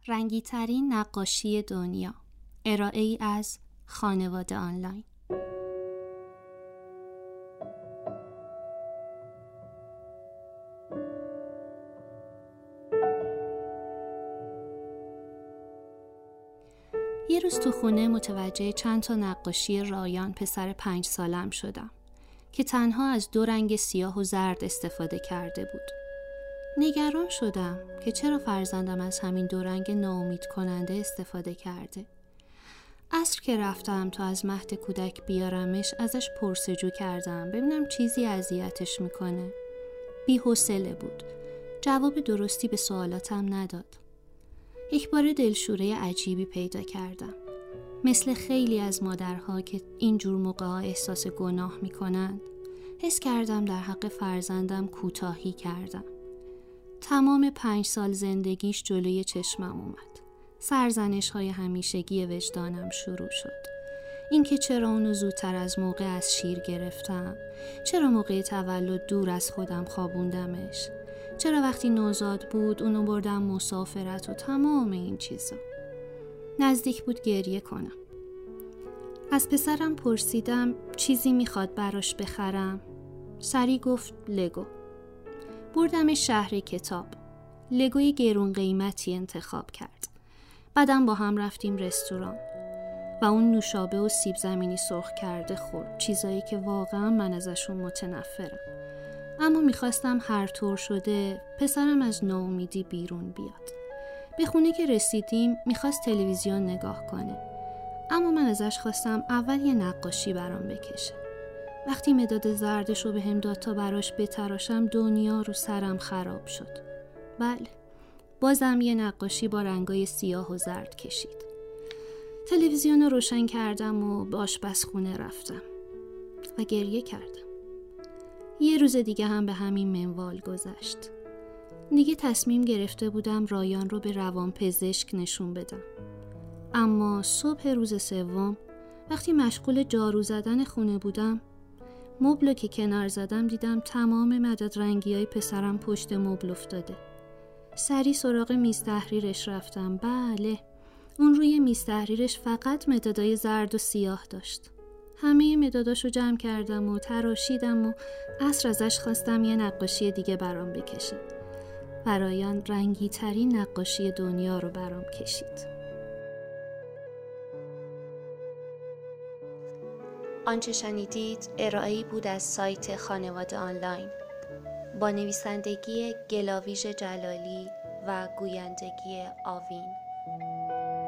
رنگی‌ترین نقاشی دنیا، ارائه‌ای از خانواده آنلاین. یه روز تو خونه متوجه چند تا نقاشی رایان پسر 5 سالم شدم که تنها از 2 رنگ سیاه و زرد استفاده کرده بود. نگران شدم که چرا فرزندم از همین 2 رنگ ناامید کننده استفاده کرده. عصر که رفتم تا از مهد کودک بیارمش ازش پرسجو کردم ببینم چیزی اذیتش میکنه. بی‌حوصله بود. جواب درستی به سوالاتم نداد. یک بار دلشوره عجیبی پیدا کردم. مثل خیلی از مادرها که اینجور موقع‌ها احساس گناه میکنند، حس کردم در حق فرزندم کوتاهی کردم. تمام 5 سال زندگیش جلوی چشمم اومد. سرزنش‌های همیشگی وجدانم شروع شد. اینکه چرا اونو زودتر از موقع از شیر گرفتم، چرا موقع تولد دور از خودم خوابوندمش، چرا وقتی نوزاد بود اونو بردم مسافرت و تمام این چیزا. نزدیک بود گریه کنم. از پسرم پرسیدم چیزی میخواد براش بخرم. سری گفت لگو. بردمش شهر کتاب. لگوی گرون قیمتی انتخاب کرد. بعدم با هم رفتیم رستوران و اون نوشابه و سیب زمینی سرخ کرده خورد، چیزایی که واقعا من ازشون متنفرم. اما میخواستم هر طور شده پسرم از ناامیدی بیرون بیاد. به خونه که رسیدیم میخواست تلویزیون نگاه کنه، اما من ازش خواستم اول یه نقاشی برام بکشه. وقتی مداد زردشو به هم داد تا براش بتراشم دنیا رو سرم خراب شد. بله، بازم یه نقاشی با رنگای سیاه و زرد کشید. تلویزیون رو روشن کردم و به آشپزخونه رفتم و گریه کردم. یه روز دیگه هم به همین منوال گذشت. دیگه تصمیم گرفته بودم رایان رو به روانپزشک نشون بدم. اما صبح روز سوم وقتی مشغول جارو زدن خونه بودم، مبلو که کنار زدم دیدم تمام مداد رنگیای پسرم پشت مبل افتاده. سری سراغ میز تحریرش رفتم. بله، اون روی میز تحریرش فقط مدادای زرد و سیاه داشت. همه مداداشو جمع کردم و تراشیدم و عصر ازش خواستم یه نقاشی دیگه برام بکشه. رایان رنگی ترین نقاشی دنیا رو برام کشید. آنچه شنیدید ارائه‌ای بود از سایت خانواده آنلاین با نویسندگی گلاویژ جلالی و گویندگی آوین.